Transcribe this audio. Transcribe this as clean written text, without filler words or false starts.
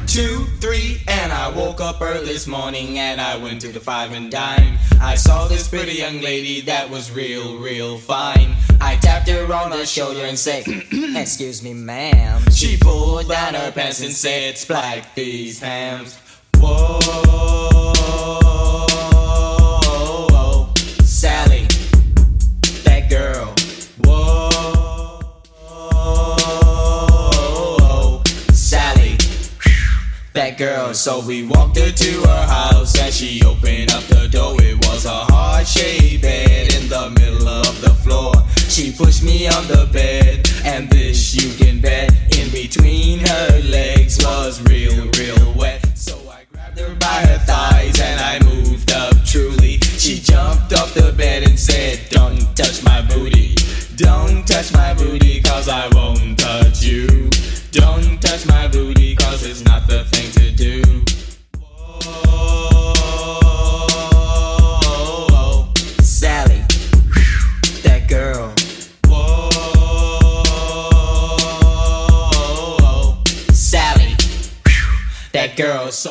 2, 3, and I woke up early this morning and I went to the Five and Dime. I saw this pretty young lady that was real fine. I tapped her on the shoulder and said, "Excuse me, ma'am." She pulled down her pants and said, "Splack these hams." Whoa, Sally, that girl. Whoa, Sally, that girl. So we walked her to her house and she opened up the door. It was a heart-shaped bed in the middle of the floor. She pushed me on the bed, and this you can bet, in between her legs was real wet. So I grabbed her by her thighs and I moved up truly. She jumped off the bed and said, "Don't touch my booty. Don't touch my booty, cause I won't touch you. Don't touch my booty, cause it's not the thing to do." Whoa, Sally, that girl. Whoa, Sally, that girl. So